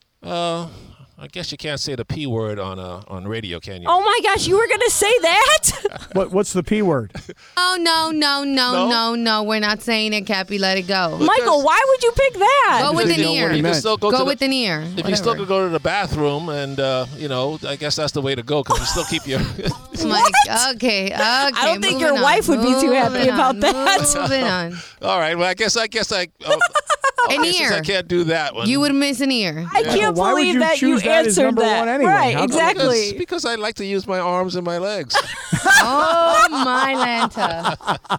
Uh, I guess you can't say the P word on uh, on radio, can you? Oh my gosh, you were going to say that? What What's the P word? Oh, no, no, no, No? no, no. We're not saying it, Cappy. Let it go. Michael, why would you pick that? Go with Because an you know, ear. You can meant. still go, Go to with the, an ear. If you still Whatever. could go to the bathroom, and uh, you know, I guess that's the way to go because you still keep your. Oh my God. Okay, okay. I don't think moving your on, wife would be too happy moving about on, that. Moving on. All right. Well, I guess I guess I. Uh, An okay, since I ear. can't do that one. You would miss an ear. I can't Well, why would believe you that you choose that as answered number that. one anyway? Right, How- exactly. Because, because I like to use my arms and my legs. Oh, my Lanta.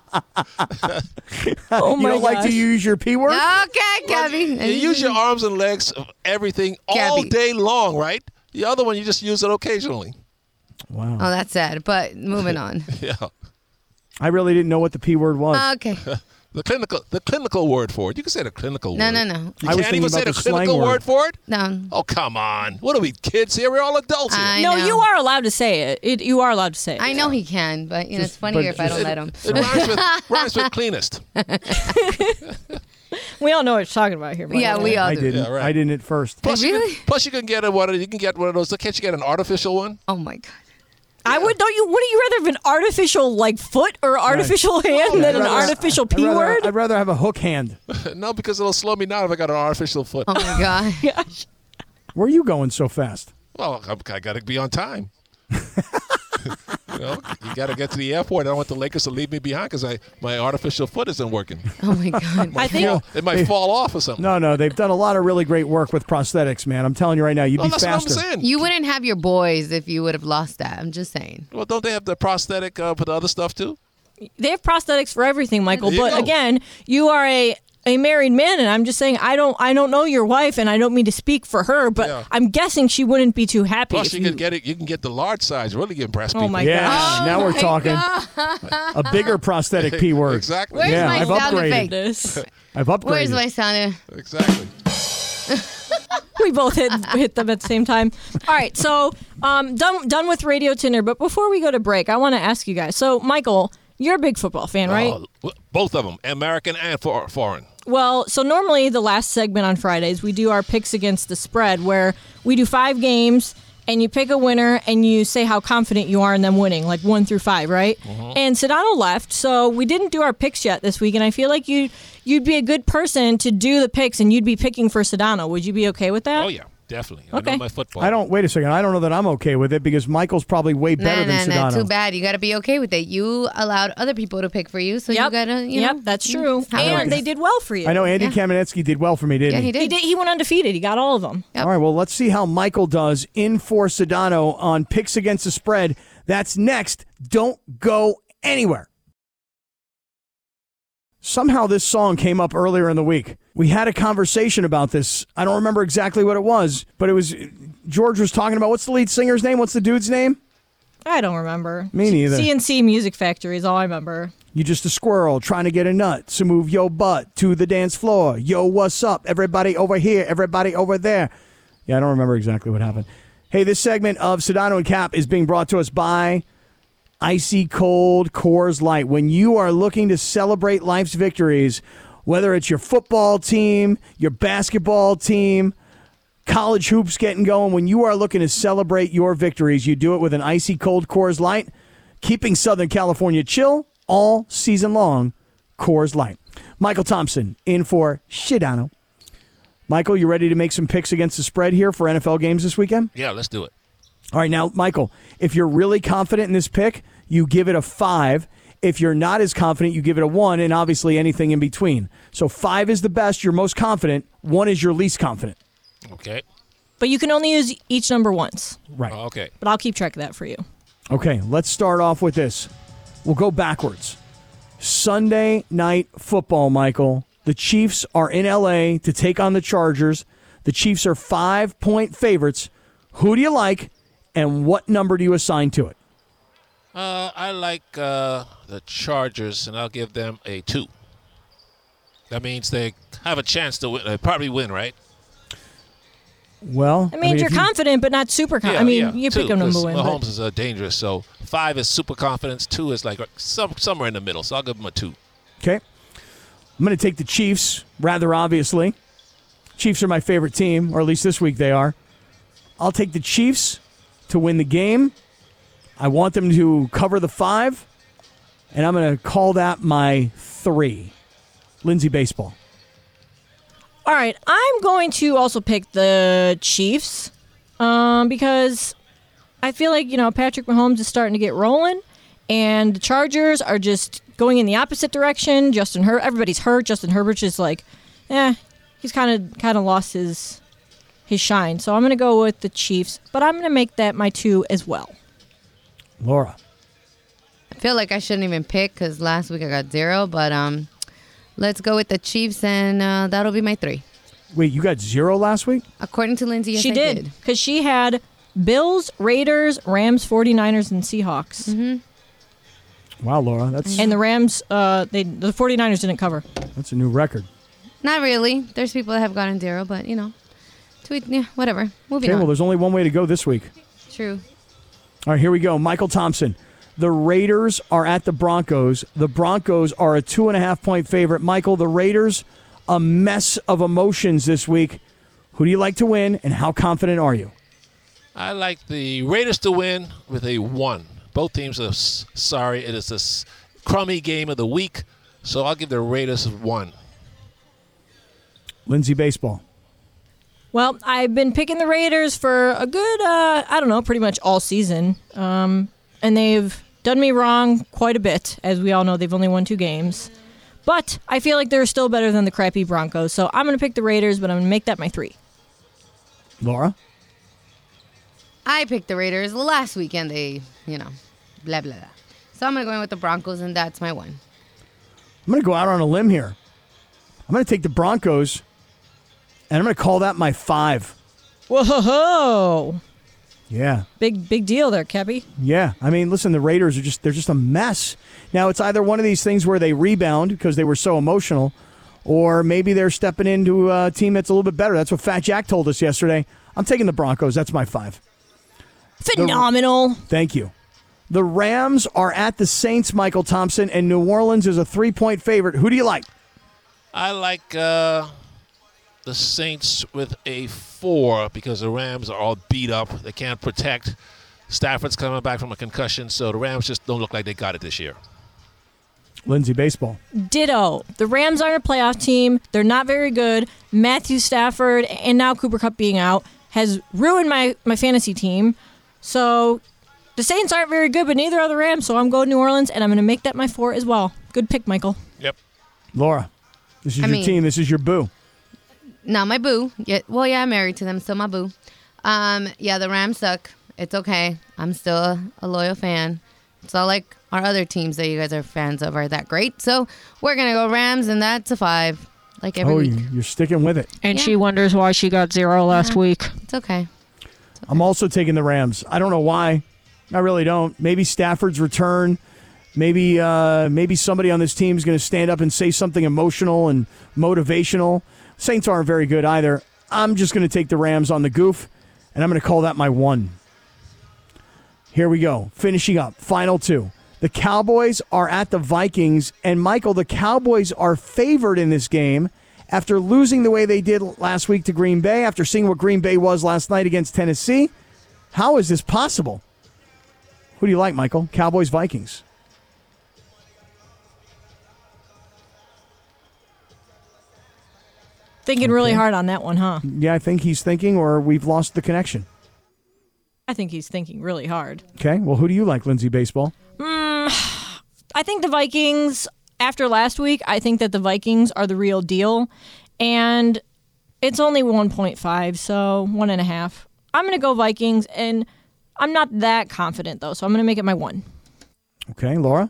Oh You my don't like gosh. to use your P word? Okay, Cappy. You use your arms and legs of everything all Gabby. day long, right? The other one you just use it occasionally. Wow. Oh, that's sad. But moving on. Yeah. I really didn't know what the P word was. Okay. The clinical the clinical word for it. You can say the clinical No, word. no, no. You I was can't thinking even say about the the slang clinical word. word for it? No. Oh, come on. What are we, kids here? We're all adults here. I No, know. you are allowed to say it. it. You are allowed to say it. I know he can, but you know it's Just- funnier but if I don't just- let him. It rhymes with, rhymes with cleanest. We all know what you're talking about here. Michael. Yeah, we all I do. didn't. Yeah, right. I didn't at first. Plus, you Really? can, plus you can get a, what, you can get one of those. Can't you get an artificial one? Oh my God. I would. Don't you? Wouldn't you rather have an artificial like foot or artificial hand than I'd an rather- artificial I'd P rather- word? I'd rather have a hook hand. No, because it'll slow me down if I got an artificial foot. Oh my God. Gosh. Where are you going so fast? Well, I'm, I got to be on time. You know, you got to get to the airport. I don't want the Lakers to leave me behind because I my artificial foot isn't working. Oh my God. I think. Fall- it might fall off or something. No, no, they've done a lot of really great work with prosthetics, man. I'm telling you right now, you'd Well, be that's faster. what I'm saying. You wouldn't have your boys if you would have lost that. I'm just saying. Well, don't they have the prosthetic uh, for the other stuff too? They have prosthetics for everything, Michael. There you But go. again, you are a a married man, and I'm just saying I don't I don't know your wife, and I don't mean to speak for her, but Yeah. I'm guessing she wouldn't be too happy. Plus, if you, you can get it. You can get the large size. Really impress Oh people. my Yeah, gosh. now we're my talking God. a bigger prosthetic P word. Exactly. Where's Yeah, my I've sound upgraded. effect? This. I've upgraded. Where's my sound? Exactly. We both hit hit them at the same time. All right, so um, done done with Radio Tinder. But before we go to break, I want to ask you guys. So, Michael, You're a big football fan, right? Oh, both of them, American and for, foreign. Well, so normally the last segment on Fridays, we do our picks against the spread, where we do five games, and you pick a winner, and you say how confident you are in them winning, like one through five, right? Mm-hmm. And Sedano left, so we didn't do our picks yet this week, and I feel like you, you'd be a good person to do the picks, and you'd be picking for Sedano. Would you be okay with that? Oh, yeah. Definitely. Okay. I know my football. I don't, wait a second. I don't know that I'm okay with it because Michael's probably way better Nah, than nah, nah. Sedano. Too bad. You got to be okay with it. You allowed other people to pick for you, so Yep. you got to, you yep, know. that's true. have And it. they did well for you. I know Andy Yeah. Kamenetsky did well for me, didn't Yeah, he? he did. He did. He went undefeated. He got all of them. Yep. All right, well, let's see how Michael does in for Sedano on picks against the spread. That's next. Don't go anywhere. Somehow this song came up earlier in the week. We had a conversation about this. I don't remember exactly what it was, but it was George was talking about, what's the lead singer's name? What's the dude's name? I don't remember. Me neither. C N C Music Factory is all I remember. You just a squirrel trying to get a nut. So move your butt to the dance floor. Yo, what's up? Everybody over here. Everybody over there. Yeah, I don't remember exactly what happened. Hey, this segment of Sedano and Cap is being brought to us by Icy Cold Coors Light. When you are looking to celebrate life's victories, whether it's your football team, your basketball team, college hoops getting going, when you are looking to celebrate your victories, you do it with an Icy Cold Coors Light, keeping Southern California chill all season long. Coors Light. Michael Thompson in for Sedano. Michael, you ready to make some picks against the spread here for N F L games this weekend? Yeah, let's do it. All right, now, Michael, if you're really confident in this pick, you give it a five. If you're not as confident, you give it a one, and obviously anything in between. So five is the best, you're most confident. One is your least confident. Okay. But you can only use each number once. Right. Oh, okay. But I'll keep track of that for you. Okay, let's start off with this. We'll go backwards. Sunday night football, Michael. The Chiefs are in L A to take on the Chargers. The Chiefs are five-point favorites. Who do you like, and what number do you assign to it? Uh, I like uh, the Chargers, and I'll give them a two. That means they have a chance to win. They probably win, right? Well, I mean, you're if you- confident, but not super confident. I mean, you pick two, a number 'cause one. Mahomes but- is uh, dangerous, so five is super confidence. Two is like some, somewhere in the middle, so I'll give them a two. Okay. I'm going to take the Chiefs, rather obviously. Chiefs are my favorite team, or at least this week they are. I'll take the Chiefs to win the game. I want them to cover the five, and I'm going to call that my three. Lindsay Baseball. All right, I'm going to also pick the Chiefs um, because I feel like, you know, Patrick Mahomes is starting to get rolling, and the Chargers are just going in the opposite direction. Justin Her- everybody's hurt. Justin Herbert's just like, eh, he's kind of kind of lost his his shine. So I'm going to go with the Chiefs, but I'm going to make that my two as well. Laura. I feel like I shouldn't even pick because last week I got zero, but um, let's go with the Chiefs, and uh, that'll be my three. Wait, you got zero last week? According to Lindsay, yes, she I did because she had Bills, Raiders, Rams, 49ers, and Seahawks. Mm-hmm. Wow, Laura, that's And the Rams, uh, they the 49ers didn't cover. that's a new record. Not really. There's people that have gotten zero, but, you know, tweet, yeah, whatever. Moving Okay, on. well, there's only one way to go this week. True. All right, here we go. Michael Thompson. The Raiders are at the Broncos. The Broncos are a two and a half point favorite. Michael, the Raiders, a mess of emotions this week. Who do you like to win, and how confident are you? I like the Raiders to win with a one. Both teams are s- sorry. It is a s- crummy game of the week, so I'll give the Raiders one. Lindsay Baseball. Well, I've been picking the Raiders for a good, uh, I don't know, pretty much all season. Um, and they've done me wrong quite a bit. As we all know, they've only won two games. But I feel like they're still better than the crappy Broncos. So I'm going to pick the Raiders, but I'm going to make that my three. Laura? I picked the Raiders last weekend. They, you know, blah, blah, blah. So I'm going to go in with the Broncos, and that's my one. I'm going to go out on a limb here. I'm going to take the Broncos, and I'm going to call that my five. Whoa. Yeah. Big, big deal there, Kebby. Yeah. I mean, listen, the Raiders are just, they're just a mess. Now, it's either one of these things where they rebound because they were so emotional, or maybe they're stepping into a team that's a little bit better. That's what Fat Jack told us yesterday. I'm taking the Broncos. That's my five. Phenomenal. Thank you. The Rams are at the Saints, Michael Thompson, and New Orleans is a three-point favorite. Who do you like? I like uh, the Saints with a four because the Rams are all beat up. They can't protect. Stafford's coming back from a concussion, so the Rams just don't look like they got it this year. Lindsay, baseball. Ditto. The Rams aren't a playoff team. They're not very good. Matthew Stafford and now Cooper Kupp being out has ruined my, my fantasy team. So the Saints aren't very good, but neither are the Rams, so I'm going New Orleans, and I'm going to make that my four as well. Good pick, Michael. Yep. Laura, this is I your mean- team. This is your boo. Not my boo. Yeah, well, yeah, I'm married to them, still my boo. Um, yeah, the Rams suck. It's okay. I'm still a, a loyal fan. It's not like our other teams that you guys are fans of are that great. So we're going to go Rams, and that's a five, like every Oh, week. you- you're sticking with it. And Yeah. she wonders why she got zero last week. It's okay. I'm also taking the Rams. I don't know why. I really don't. Maybe Stafford's return. Maybe uh, maybe somebody on this team is going to stand up and say something emotional and motivational. Saints aren't very good either. I'm just going to take the Rams on the goof, and I'm going to call that my one. Here we go. Finishing up. Final two. The Cowboys are at the Vikings, and Michael, the Cowboys are favored in this game after losing the way they did last week to Green Bay, after seeing what Green Bay was last night against Tennessee. How is this possible? Who do you like, Michael? Cowboys, Vikings. Thinking really hard on that one, huh? Yeah, I think he's thinking, or we've lost the connection. I think he's thinking really hard. Okay, well, who do you like, Lindsay Baseball? I think the Vikings, after last week, I think that the Vikings are the real deal. And it's only one point five, so one and a half. I'm going to go Vikings, and I'm not that confident, though, so I'm going to make it my one. Okay, Laura?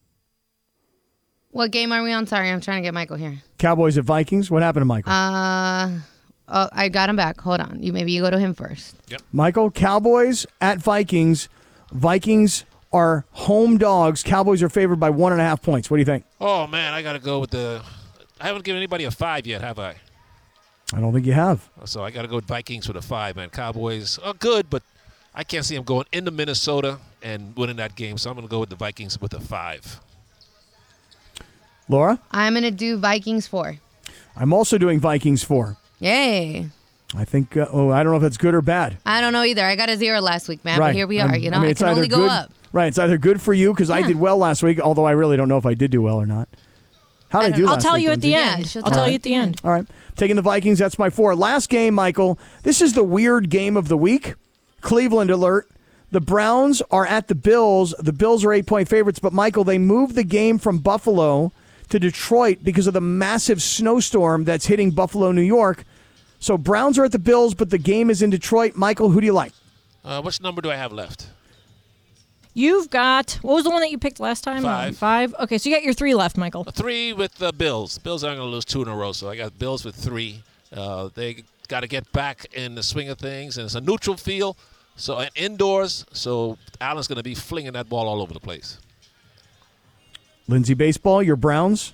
What game are we on? Sorry, I'm trying to get Michael here. Cowboys at Vikings. What happened to Michael? Uh, oh, I got him back. Hold on. You maybe you go to him first. Michael, Cowboys at Vikings. Vikings are home dogs. Cowboys are favored by one and a half points. What do you think? Oh, man, I got to go with the – I haven't given anybody a five yet, have I? I don't think you have. So I got to go with Vikings with a five, man. Cowboys are good, but I can't see them going into Minnesota and winning that game, so I'm going to go with the Vikings with a five. Laura? I'm going to do Vikings four. I'm also doing Vikings four. Yay. I think, uh, oh, I don't know if that's good or bad. I don't know either. I got a zero last week, man, right. but here we are. Um, You know, I, mean, I it's can either only go good, up. Right, it's either good for you because I Yeah. did well last week, although I really don't know if I did do well or not. How did I, I do don't- last I'll tell week, you at the Lindsay? Yeah, end. she'll I'll tell tell you you at the end. All right. Taking the Vikings, that's my four. Last game, Michael. This is the weird game of the week. Cleveland alert. The Browns are at the Bills. The Bills are eight-point favorites, but, Michael, they moved the game from Buffalo to Detroit because of the massive snowstorm that's hitting Buffalo, New York. So Browns are at the Bills, but the game is in Detroit. Michael, who do you like? Uh, which number do I have left? You've got, what was the one that you picked last time? Five. Five? Okay, so you got your three left, Michael. A three with the Bills. Bills aren't going to lose two in a row, so I got Bills with three. Uh, they got to get back in the swing of things, and it's a neutral field, so and indoors, so Allen's going to be flinging that ball all over the place. Lindsay Baseball, your Browns?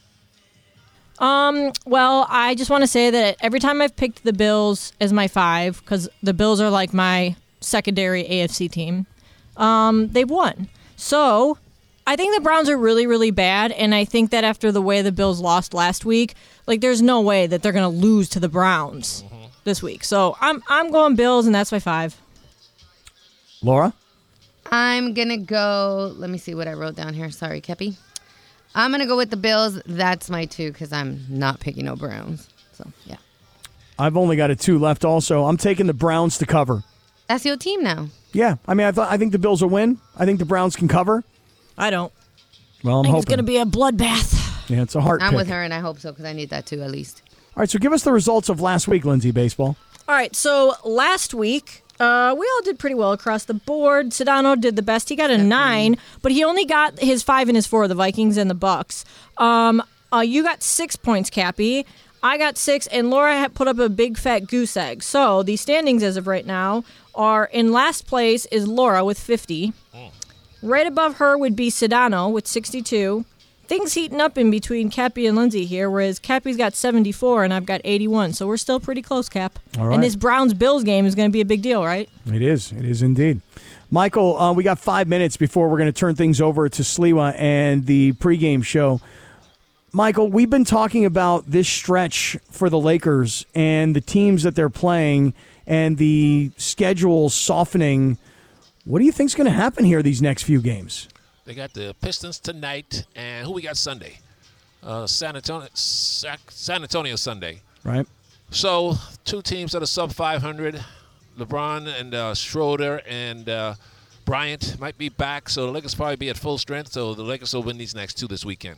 Um, well, I just want to say that every time I've picked the Bills as my five, because the Bills are like my secondary A F C team, um, they've won. So I think the Browns are really, really bad, and I think that after the way the Bills lost last week, like there's no way that they're going to lose to the Browns mm-hmm. this week. So I'm I'm going Bills, and that's my five. Laura? I'm going to go, let me see what I wrote down here. Sorry, Kepi. I'm going to go with the Bills. That's my two because I'm not picking no Browns. So, yeah. I've only got a two left also. I'm taking the Browns to cover. That's your team now. Yeah, I mean, I thought I think the Bills will win. I think the Browns can cover. I don't. Well, I'm I think hoping. it's going to be a bloodbath. Yeah, it's a heart I'm pick. with her, and I hope so because I need that too at least. All right, so give us the results of last week, Lindsay Baseball. All right, so last week, uh, we all did pretty well across the board. Sedano did the best. He got a nine, but he only got his five and his four, the Vikings and the Bucks. Um, uh, you got six points, Cappy. I got six, and Laura had put up a big fat goose egg. So the standings as of right now are in last place is Laura with fifty. Right above her would be Sedano with sixty-two. Things heating up in between Cappy and Lindsay here, whereas Cappy's got seventy-four and I've got eighty-one. So we're still pretty close, Cap. All right. And this Browns-Bills game is going to be a big deal, right? It is. It is indeed. Michael, uh, we got five minutes before we're going to turn things over to Sliwa and the pregame show. Michael, we've been talking about this stretch for the Lakers and the teams that they're playing and the schedule softening. What do you think is going to happen here these next few games? They got the Pistons tonight, and who we got Sunday? Uh, San Antonio, San Antonio Sunday. Right. So two teams that are sub five hundred. LeBron and uh, Schroeder and uh, Bryant might be back, so the Lakers probably be at full strength. So the Lakers will win these next two this weekend.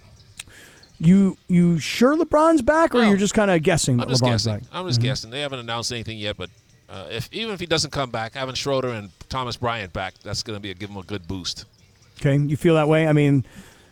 You you sure LeBron's back, or No. you're just kind of guessing that I'm just LeBron's guessing. back? I'm just Mhm. guessing. They haven't announced anything yet, but uh, if even if he doesn't come back, having Schroeder and Thomas Bryant back, that's going to be a, give him a good boost. Okay, you feel that way? I mean,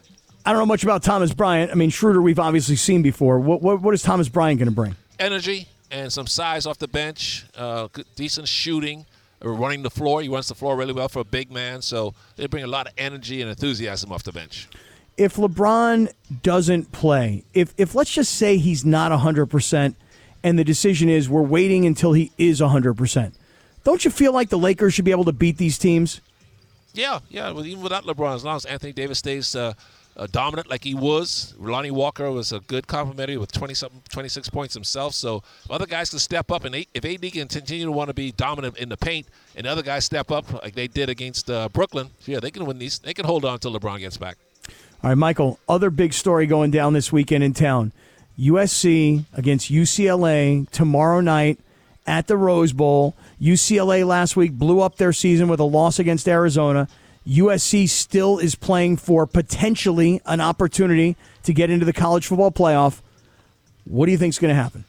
I don't know much about Thomas Bryant. I mean, Schroeder we've obviously seen before. What what, what is Thomas Bryant going to bring? Energy and some size off the bench, uh, good, decent shooting, uh, running the floor. He runs the floor really well for a big man, so they bring a lot of energy and enthusiasm off the bench. If LeBron doesn't play, if if let's just say he's not one hundred percent and the decision is we're waiting until he is one hundred percent, don't you feel like the Lakers should be able to beat these teams? Yeah, yeah. Well, even without LeBron, as long as Anthony Davis stays uh, uh, dominant like he was, Lonnie Walker was a good complementary with twenty something, twenty-six points himself. So if other guys can step up, and they, if A D can continue to want to be dominant in the paint, and other guys step up like they did against uh, Brooklyn, yeah, they can win these. They can hold on until LeBron gets back. All right, Michael, other big story going down this weekend in town. U S C against U C L A tomorrow night at the Rose Bowl. U C L A last week blew up their season with a loss against Arizona. U S C still is playing for potentially an opportunity to get into the college football playoff. What do you think is going to happen?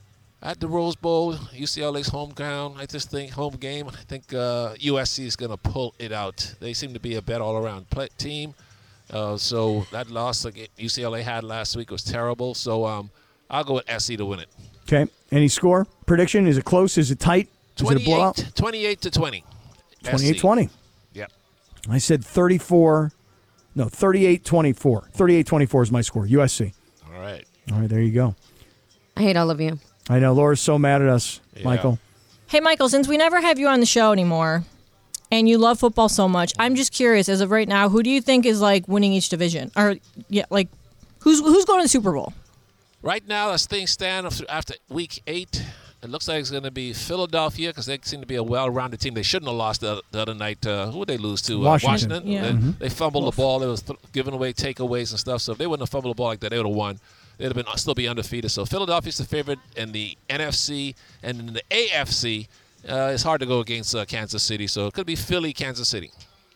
At the Rose Bowl, U C L A's home ground. I just think home game. I think uh, U S C is going to pull it out. They seem to be a better all-around play- team. Uh, so that loss that U C L A had last week was terrible. So um, I'll go with S C to win it. Okay. Any score? Prediction? Is it close? Is it tight? Is it a blowout? twenty-eight to twenty. twenty-eight twenty. Yep. I said thirty-four. No, thirty-eight twenty-four. thirty-eight twenty-four is my score. U S C. All right. All right, there you go. I hate all of you. I know. Laura's so mad at us, Yeah. Michael. Hey, Michael, since we never have you on the show anymore and you love football so much, I'm just curious, as of right now, who do you think is like winning each division? Or, yeah, like, who's who's going to the Super Bowl? Right now, as things stand after week eight, it looks like it's going to be Philadelphia because they seem to be a well-rounded team. They shouldn't have lost the, the other night. Uh, who would they lose to? Washington. Uh, Washington. Yeah. They, Mm-hmm. they fumbled the ball. They was th- giving away takeaways and stuff. So if they wouldn't have fumbled the ball like that, they would have won. They'd have been still be undefeated. So Philadelphia's the favorite in the N F C, and in the A F C, uh, it's hard to go against uh, Kansas City. So it could be Philly, Kansas City.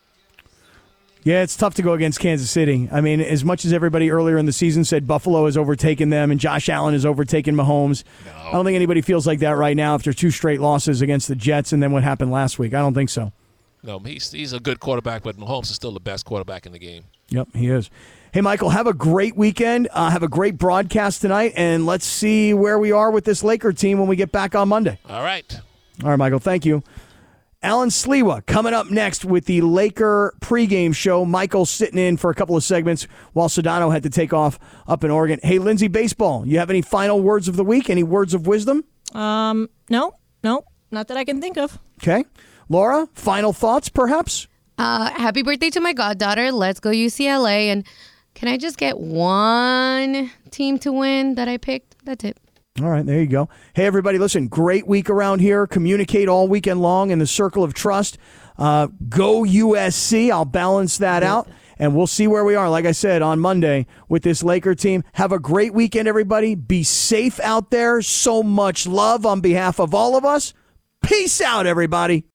Yeah, it's tough to go against Kansas City. I mean, as much as everybody earlier in the season said Buffalo has overtaken them and Josh Allen has overtaken Mahomes, No. I don't think anybody feels like that right now after two straight losses against the Jets and then what happened last week. I don't think so. No, he's he's a good quarterback, but Mahomes is still the best quarterback in the game. Yep, he is. Hey, Michael, have a great weekend. Uh, have a great broadcast tonight, and let's see where we are with this Laker team when we get back on Monday. All right. All right, Michael, thank you. Alan Sliwa coming up next with the Laker pregame show. Michael sitting in for a couple of segments while Sedano had to take off up in Oregon. Hey, Lindsay Baseball, you have any final words of the week? Any words of wisdom? Um, no, no, not that I can think of. Okay. Laura, final thoughts, perhaps? Uh, happy birthday to my goddaughter. Let's go U C L A. And can I just get one team to win that I picked? That's it. All right, there you go. Hey, everybody, listen, great week around here. Communicate all weekend long in the circle of trust. Uh, go U S C. I'll balance that out, and we'll see where we are, like I said, on Monday with this Laker team. Have a great weekend, everybody. Be safe out there. So much love on behalf of all of us. Peace out, everybody.